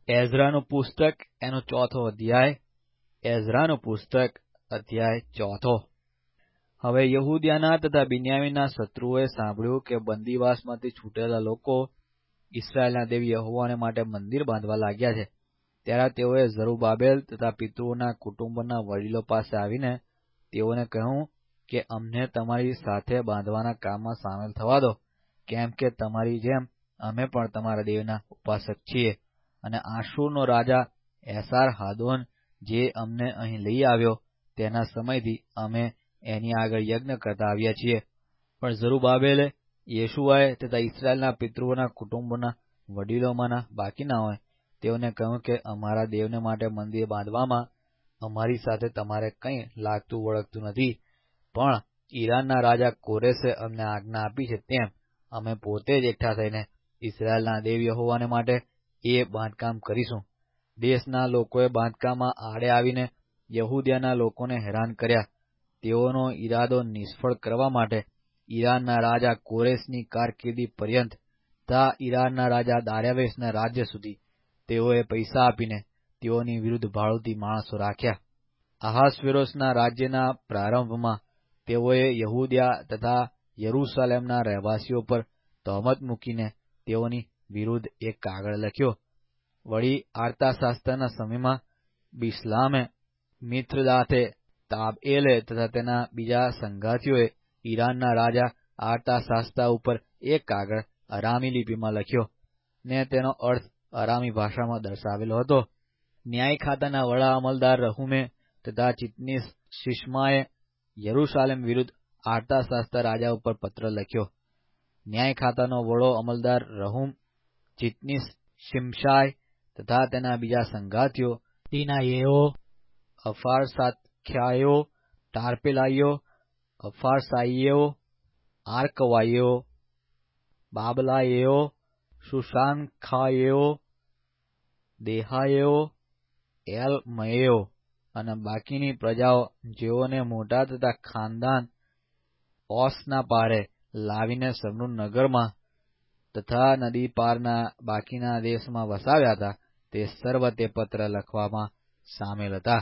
એઝરાનું પુસ્તક એનો 4થો અધ્યાય. એઝરાનું પુસ્તક અધ્યાય 4. હવે યહૂદિયાના તથા બિન્યામીનના શત્રુઓએ સાંભળ્યું કે બંદીવાસમાંથી છૂટેલા લોકો ઇસ્રાયેલના દેવ યહોવાને માટે મંદિર બાંધવા લાગ્યા છે. ત્યારે તેઓએ ઝરુબાબેલ તથા પિતૃઓના કુટુંબના વડીલો પાસે આવીને તેઓને કહ્યું કે અમને તમારી સાથે બાંધવાના કામમાં સામેલ થવા દો, કેમ કે તમારી જેમ અમે પણ તમારા દેવના ઉપાસક છીએ. અને આશૂરનો રાજા એસાર હાદોન જે અમને અહીં લઈ આવ્યો તેના સમયથી અમે એની આગળ યજ્ઞ કરતા આવ્યા છીએ. પણ ઝરુબાબેલે, યેશુઆએ તથા ઇસ્રાયેલના પિતૃઓના કુટુંબોના વડીલોમાંના બાકીનાઓએ તેઓને કહ્યું કે અમારા દેવને માટે મંદિર બાંધવામાં અમારી સાથે તમારે કંઈ લાગતું વળગતું નથી, પણ ઈરાનના રાજા કોરેશે અમને આજ્ઞા આપી છે તેમ અમે પોતે જ એકઠા થઈને ઇસ્રાયેલના દેવ યહોવાને માટે એ બાંધકામ કરીશું. દેશના લોકોએ બાંધકામમાં આડે આવીને યહૂદિયાના લોકોને હેરાન કર્યા. તેઓનો ઈરાદો નિષ્ફળ કરવા માટે ઈરાનના રાજા કોરેશની કારકિર્દી પર્યંત તથા ઈરાનના રાજા દાર્યાવેશના રાજ્ય સુધી તેઓએ પૈસા આપીને તેઓની વિરુદ્ધ ભાડુતી માણસો રાખ્યા. અહાસ્વેરોસના રાજ્યના પ્રારંભમાં તેઓએ યહૂદિયા તથા યરૂશાલેમના રહેવાસીઓ પર તહોમત મૂકીને તેઓની વિરુદ્ધ એક કાગળ લખ્યો. વળી આર્તાશાસ્ત્રના સમયમાં બિસ્લામે, મિત્રદાથે, તાબએલે તથા તેના બીજા સંગાથીઓએ ઈરાનના રાજા આર્તાશાસ્તા ઉપર એક કાગળ અરામી લિપિમાં લખ્યો ને તેનો અર્થ અરામી ભાષામાં દર્શાવેલો હતો. ન્યાય ખાતાના વડા અમલદાર રહુમે તથા ચિટનીસ શિશમાએ યરૂશાલેમ વિરુદ્ધ આર્તાશાસ્તા રાજા ઉપર પત્ર લખ્યો. ન્યાય ખાતાનો વડો અમલદાર રહુમ, ચિટનીસ શિમશાય તથા તેના બીજા સંગાથીઓ ટીનાયેઓ, અફારસાખ્યાયો, ટારપેલાઈઓ, અફારસાઈઓ, આર્કવાઈઓ, બાબલાયેઓ, શુશાનખાયેઓ, દેહાયેઓ, એલમયેઓ અને બાકીની પ્રજાઓ જેઓને મોટા તથા ખાનદાન ઓસના પારે લાવીને સબનૂર નગરમાં તથા નદી પારના બાકીના દેશમાં વસાવ્યા હતા, તે સર્વ તે પત્ર લખવામાં સામેલ હતા.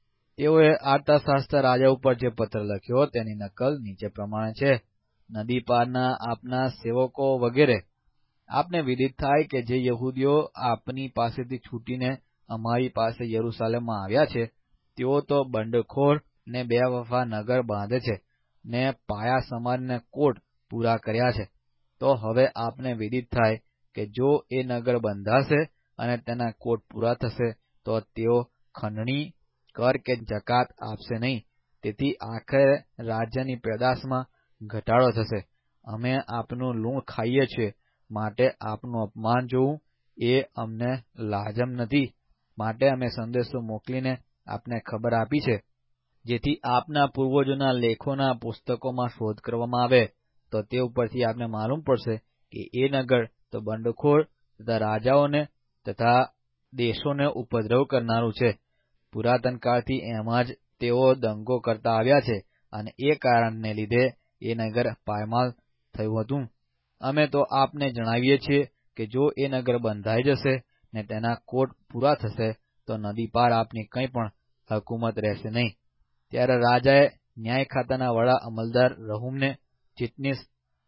તેઓએ આર્તાશાસ્તા રાજા ઉપર જે પત્ર લખ્યો તેની નકલ નીચે પ્રમાણે છે. નદી પારના આપના સેવકો વગેરે, આપને વિદિત થાય કે જે યહૂદીઓ આપની પાસેથી છૂટીને અમારી પાસે યરૂશાલેમમાં આવ્યા છે, તેઓ તો બંડખોર ને બેવફા નગર બાંધે છે ને પાયા સમારીને કોટ પૂરા કર્યા છે. તો હવે આપને વિદિત થાય કે જો એ નગર બંધાશે અને તેના કોટ પૂરા થશે તો તેઓ ખંડણી, કર કે જકાત આપશે નહીં. તેથી આખરે રાજ્યની પેદાશમાં ઘટાડો થશે. અમે આપનું લૂણ ખાઈએ છીએ, માટે આપનું અપમાન જોવું એ અમને લાજમ નથી. માટે અમે સંદેશો મોકલીને આપને ખબર આપી છે, જેથી આપના પૂર્વજોના લેખોના પુસ્તકોમાં શોધ કરવામાં આવે તો તે ઉપરથી આપને માલુમ પડશે કે એ નગર તો બંડખોર તથા રાજાઓને તથા દેશોને ઉપદ્રવ કરનારું છે. પુરાતન કાળથી એમાં જ તેઓ દંગો કરતા આવ્યા છે અને એ કારણને લીધે એ નગર પાયમાલ થયું હતું. અમે તો આપને જણાવીએ છીએ કે જો એ નગર બંધાઈ જશે ને તેના કોટ પૂરા થશે તો નદી પાર આપની કંઈ પણ હકુમત રહેશે નહીં. ત્યારે રાજાએ ન્યાય ખાતાના વડા અમલદાર રહુમને, ચિટનીસ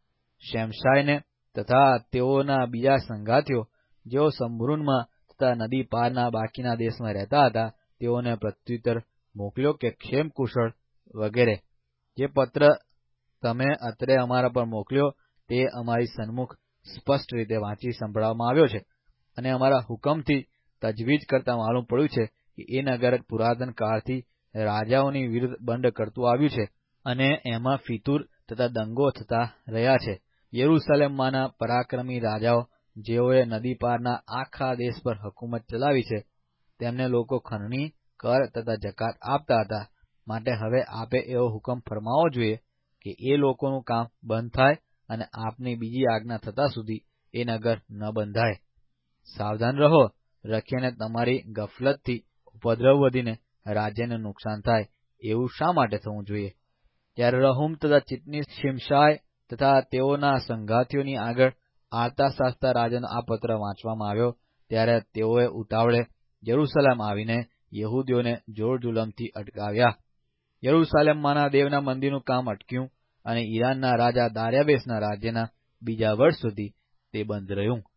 શેમશાયને તથા તેઓના બીજા સંગાથીઓ જેઓ સમરૂનમાં તથા નદી પારના બાકીના દેશમાં રહેતા હતા તેઓને પ્રત્યુત્તર મોકલ્યો કે ક્ષેમ કુશળ વગેરે. જે પત્ર તમે અત્રે અમારા પર મોકલ્યો તે અમારી સન્મુખ સ્પષ્ટ રીતે વાંચી સંભળાવવામાં આવ્યો છે અને અમારા હુકમથી તજવીજ કરતા માલુમ પડ્યું છે કે એ નગર પુરાતન કાળથી રાજાઓની વિરુદ્ધ બંડ કરતું આવ્યું છે અને એમાં ફિતુર તથા દંગો થતા રહ્યા છે. યરૂશાલેમમાંના પરાક્રમી રાજાઓ જેઓએ નદી પારના આખા દેશ પર હકુમત ચલાવી છે તેમને લોકો ખંડણી, કર તથા જકાત આપતા હતા. માટે હવે આપે એવો હુકમ ફરમાવો જોઈએ કે એ લોકોનું કામ બંધ થાય અને આપની બીજી આજ્ઞા થતા સુધી એ નગર ન બંધાય. સાવધાન રહો, રખીને તમારી ગફલતથી ઉપદ્રવ વધીને રાજ્યને નુકસાન થાય એવું શા માટે થવું જોઈએ? ત્યારે રહુમ તથા ચિટનીસ શિમશાય તથા તેઓના સંગાથીઓની આગળ આર્તાશાસ્તા રાજાનો આ પત્ર વાંચવામાં આવ્યો. ત્યારે તેઓએ ઉતાવળે યરૂશલેમ આવીને યહૂદીઓને જોરજુલમથી અટકાવ્યા. યરૂશાલેમમાંના દેવના મંદિરનું કામ અટક્યું અને ઈરાનના રાજા દાર્યાવેશના રાજ્યના બીજા વર્ષ સુધી તે બંધ રહ્યું.